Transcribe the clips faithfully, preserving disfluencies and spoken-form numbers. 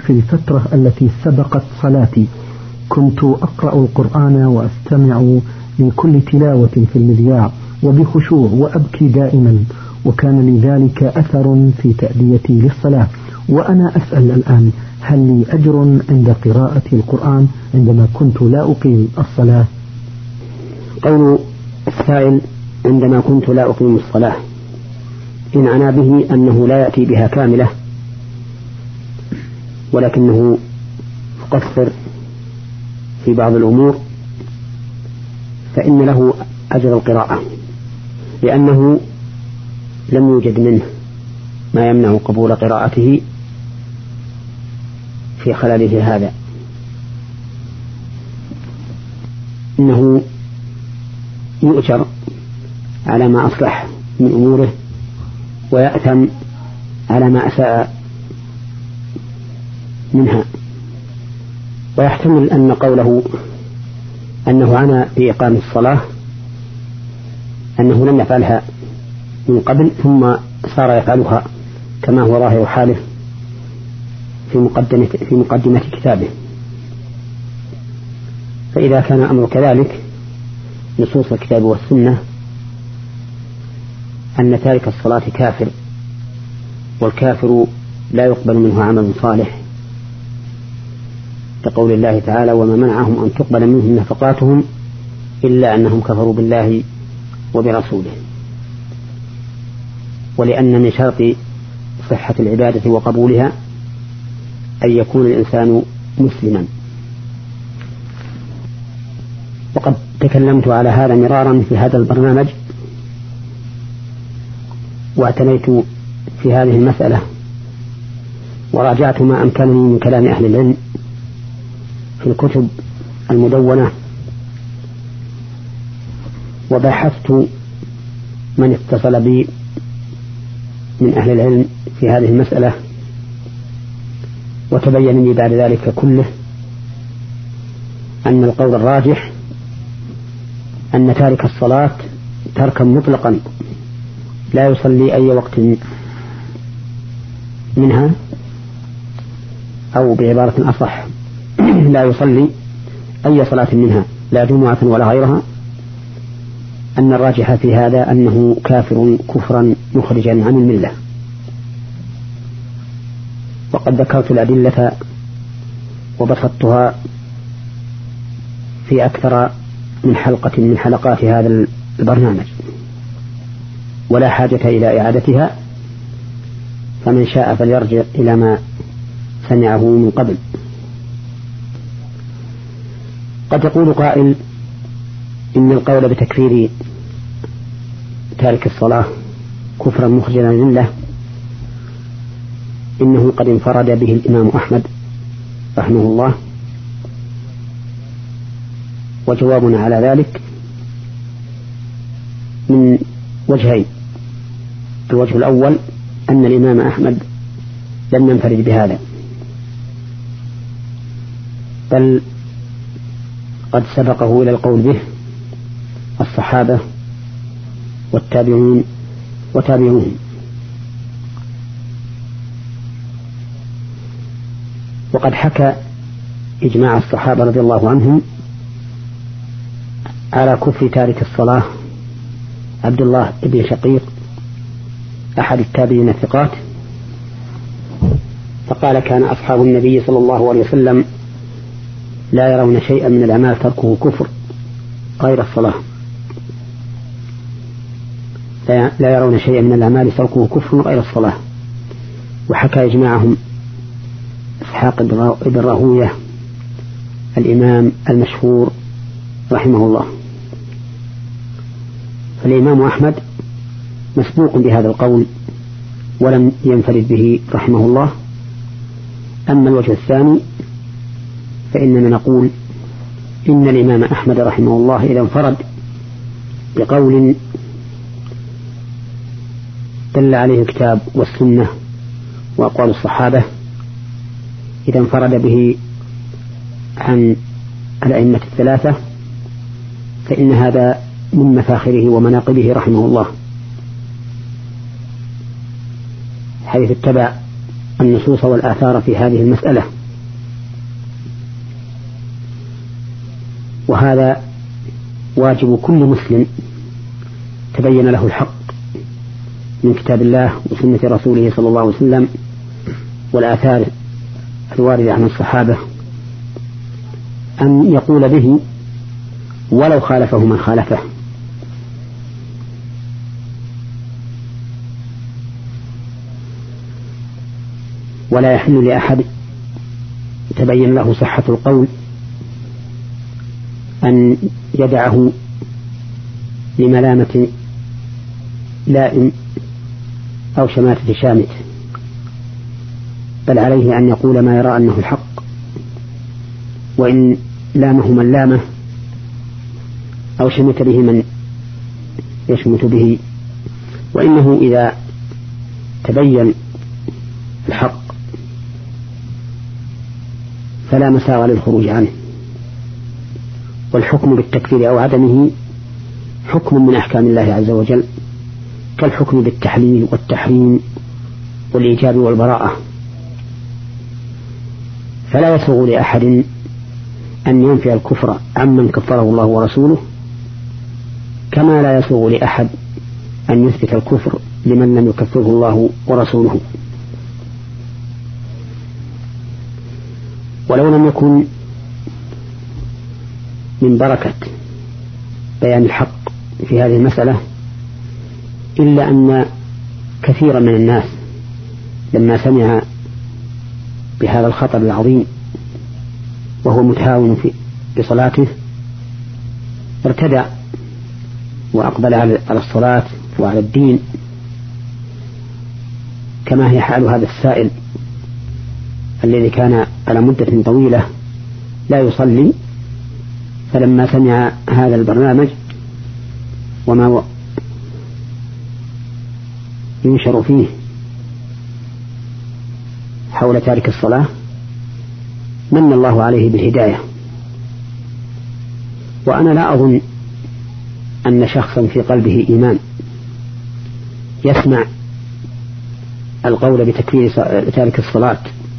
في الفترة التي سبقت صلاتي كنت أقرأ القرآن وأستمع لكل تلاوة في المذياع وبخشوع وأبكي دائما، وكان لذلك أثر في تأديتي للصلاة. وأنا أسأل الآن، هل لي أجر عند قراءة القرآن عندما كنت لا أقيم الصلاة؟ قول السائل عندما كنت لا أقيم الصلاة، إن عنا به أنه لا يأتي بها كاملة ولكنه يقصر في بعض الأمور، فإن له أجر القراءة، لأنه لم يوجد منه ما يمنع قبول قراءته في خلله هذا. إنه يؤجر على ما أصلح من أموره ويأثم على ما أساء منها. ويحتمل أن قوله أنه عنا بإقام الصلاة أنه لم يفعلها من قبل ثم صار يفعلها كما هو ظاهر حاله في مقدمة, في مقدمة كتابه. فإذا كان أمر كذلك، نصوص الكتاب والسنة أن تارك الصلاة كافر، والكافر لا يقبل منه عمل صالح، كقول الله تعالى: وما منعهم أن تقبل منهم نفقاتهم إلا أنهم كفروا بالله وبرسوله. ولأن من شرط صحة العبادة وقبولها أن يكون الإنسان مسلما. وقد تكلمت على هذا مرارا في هذا البرنامج، واعتنيت في هذه المسألة وراجعت ما أمكنني من كلام أهل العلم في الكتب المدونة، وبحثت من اتصل بي من أهل العلم في هذه المسألة، وتبين لي بعد ذلك كله أن القول الراجح أن تارك الصلاة تركا مطلقا لا يصلي أي وقت منها، أو بعبارة أصح لا يصلي أي صلاة منها لا جمعة ولا غيرها، أن الراجح في هذا أنه كافر كفرا مخرجا عن الملة. وقد ذكرت الأدلة وبسطتها في أكثر من حلقة من حلقات هذا البرنامج، ولا حاجة إلى إعادتها، فمن شاء فليرجع إلى ما سمعه من قبل. قد يقول قائل إن القول بتكفير تارك الصلاة كفرا مخرجا عن الملة إنه قد انفرد به الإمام أحمد رحمه الله. وجوابنا على ذلك من وجهين: الوجه الأول أن الإمام أحمد لم ينفرد بهذا، بل قد سبقه إلى القول به الصحابة والتابعين وتابعوهم. وقد حكى إجماع الصحابة رضي الله عنهم على كفر تارك الصلاة عبد الله بن شقيق أحد التابعين الثقات، فقال: كان أصحاب النبي صلى الله عليه وسلم لا يرون شيئا من الأعمال تركه كفر غير الصلاة، لا يرون شيئا من الأعمال تركه كفر غير الصلاة. وحكى إجماعهم إسحاق بن راهوية الإمام المشهور رحمه الله. فالإمام أحمد مسبوق بهذا القول ولم ينفرد به رحمه الله. أما الوجه الثاني فإننا نقول إن الإمام أحمد رحمه الله إذا انفرد بقول دل عليه الكتاب والسنة وأقوال الصحابة، إذا انفرد به عن الأئمة الثلاثة، فإن هذا من مفاخره ومناقبه رحمه الله، حيث اتبع النصوص والآثار في هذه المسألة، وهذا واجب كل مسلم تبين له الحق من كتاب الله وسنة رسوله صلى الله عليه وسلم والآثار الواردة عن الصحابة أن يقول به ولو خالفه من خالفه. ولا يحل لأحد تبين له صحة القول أن يدعه لملامة لائم أو شماتة شامت، بل عليه أن يقول ما يرى أنه الحق، وإن لامه من لامه أو شمت به من يشمت به، وإنه إذا تبين الحق فلا مساغ للخروج عنه. والحكم بالتكفير أو عدمه حكم من أحكام الله عز وجل، كالحكم بالتحليل والتحريم والإيجاب والبراءة، فلا يسوغ لأحد أن ينفي الكفر عمن كفره الله ورسوله، كما لا يسوغ لأحد أن يثبت الكفر لمن لم يكفره الله ورسوله. ولو لم يكن من بركة بيان الحق في هذه المسألة إلا أن كثيرا من الناس لما سمع بهذا الخطر العظيم وهو متهاون في صلاته ارتدع وأقبل على الصلاة وعلى الدين، كما هي حال هذا السائل الذي كان على مدة طويلة لا يصلي، فلما سمع هذا البرنامج وما ينشر فيه حول تارك الصلاة من الله عليه بالهداية. وأنا لا أظن أن شخصا في قلبه إيمان يسمع القول بتكفير تارك الصلاة،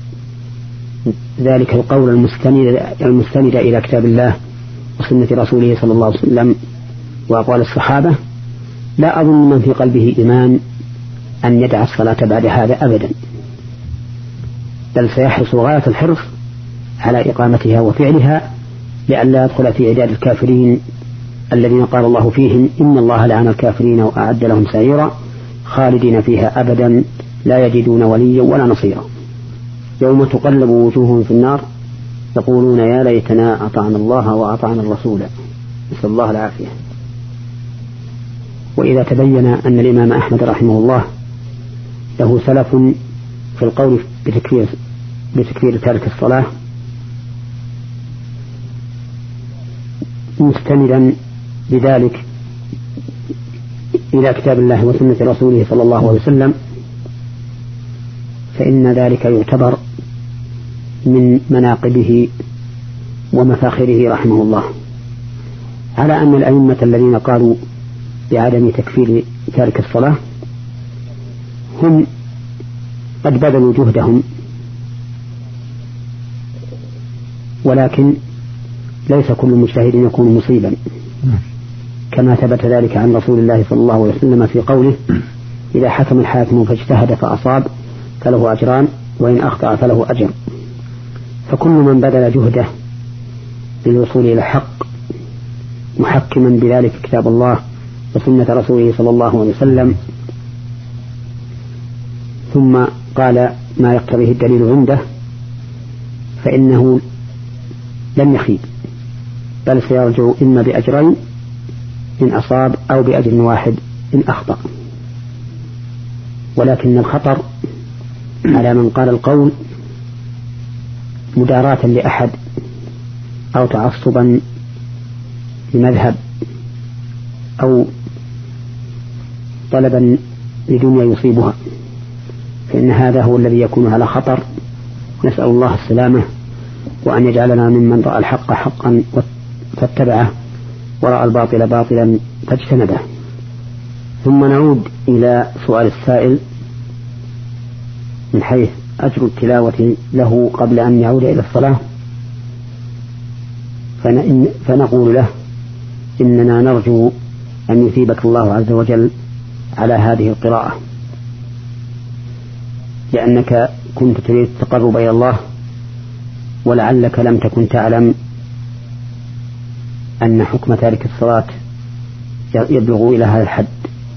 ذلك القول المستند, المستند إلى كتاب الله وسنة رسوله صلى الله عليه وسلم وأقوال الصحابة، لا أظن من في قلبه إيمان أن يدع الصلاة بعد هذا أبدا، بل سيحرص غاية الحرص على إقامتها وفعلها لئلا يدخل في عداد الكافرين الذين قال الله فيهم إن الله لعن الكافرين وأعد لهم سعيرا خالدين فيها أبدا لا يجدون وليا ولا نصيرا. يوم تقلب وجوههم في النار يقولون يا ليتنا أطعنا الله وأطعنا الرسول، نسأل الله العافية. وإذا تبين أن الإمام أحمد رحمه الله له سلف في القول بتكفير, بتكفير تارك الصلاة مستندا بذلك إلى كتاب الله وسنة رسوله صلى الله عليه وسلم، فإن ذلك يعتبر من مناقبه ومفاخره رحمه الله، على أن الأئمة الذين قالوا بعدم تكفير تارك الصلاة هم قد بذلوا جهدهم، ولكن ليس كل مجتهد يكون مصيبا، كما ثبت ذلك عن رسول الله صلى الله عليه وسلم في قوله إذا حكم الحاكم فاجتهد فأصاب فله أجران وإن أخطأ فله أجر. فكل من بذل جهده للوصول إلى الحق محكما بذلك كتاب الله وسنة رسوله صلى الله عليه وسلم ثم قال ما يقتضيه الدليل عنده فإنه لن يخيب، بل سيرجع إما بأجرين إن أصاب أو بأجر واحد إن أخطأ. ولكن الخطر على من قال القول مداراة لأحد أو تعصبا لمذهب أو طلبا لدنيا يصيبها، فإن هذا هو الذي يكون على خطر. نسأل الله السلامة وأن يجعلنا ممن رأى الحق حقا فاتبعه ورأى الباطل باطلا فاجتنبه. ثم نعود إلى سؤال السائل من حيث أجر التلاوة له قبل أن يعود إلى الصلاة فنقول له إننا نرجو أن يثيبك الله عز وجل على هذه القراءة، لأنك كنت تريد التقرب إلى الله، ولعلك لم تكن تعلم أن حكم تارك الصلاة يبلغ إلى هذا الحد.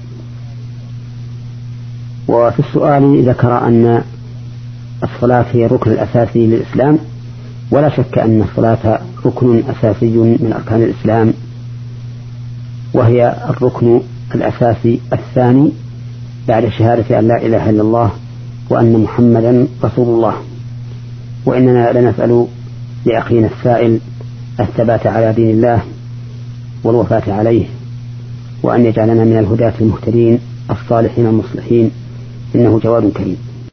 وفي السؤال ذكر أن الصلاة هي الركن الأساسي للإسلام، ولا شك أن الصلاة ركن أساسي من أركان الإسلام، وهي الركن الأساسي الثاني بعد شهادة أن لا إله إلا الله وأن محمدا رسول الله. وإننا لنسأل لأخينا السائل الثبات على دين الله والوفاة عليه، وأن يجعلنا من الهداة المهتدين الصالحين المصلحين، إنه جواد كريم.